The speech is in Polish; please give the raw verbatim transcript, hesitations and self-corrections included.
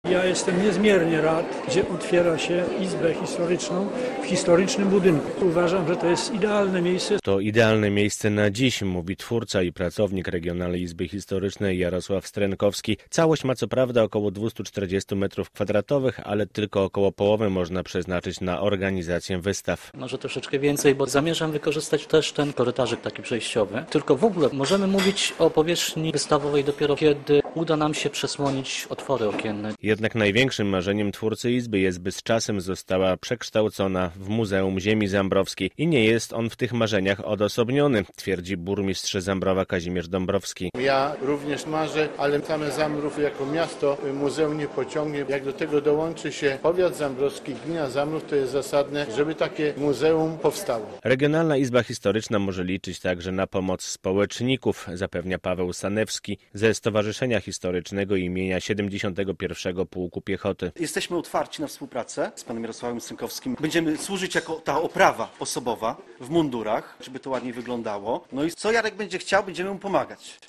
Ja jestem niezmiernie rad, gdzie otwiera się Izbę Historyczną w historycznym budynku. Uważam, że to jest idealne miejsce. To idealne miejsce na dziś, mówi twórca i pracownik Regionalnej Izby Historycznej Jarosław Strękowski. Całość ma co prawda około dwieście czterdzieści metrów kwadratowych, ale tylko około połowy można przeznaczyć na organizację wystaw. Może troszeczkę więcej, bo zamierzam wykorzystać też ten korytarzyk taki przejściowy. Tylko w ogóle możemy mówić o powierzchni wystawowej dopiero kiedy uda nam się przesłonić otwory okienne. Jednak największym marzeniem twórcy Izby jest, by z czasem została przekształcona w Muzeum Ziemi Zambrowskiej. I nie jest on w tych marzeniach odosobniony, twierdzi burmistrz Zambrowa Kazimierz Dąbrowski. Ja również marzę, ale same Zambrów jako miasto muzeum nie pociągnie. Jak do tego dołączy się powiat zambrowski, gmina Zambrów, to jest zasadne, żeby takie muzeum powstało. Regionalna Izba Historyczna może liczyć także na pomoc społeczników, zapewnia Paweł Sanewski ze Stowarzyszenia Historycznego imienia siedemdziesiątego pierwszego Pułku Piechoty. Jesteśmy otwarci na współpracę z panem Jarosławem Strękowskim. Będziemy służyć jako ta oprawa osobowa w mundurach, żeby to ładniej wyglądało. No i co Jarek będzie chciał, będziemy mu pomagać.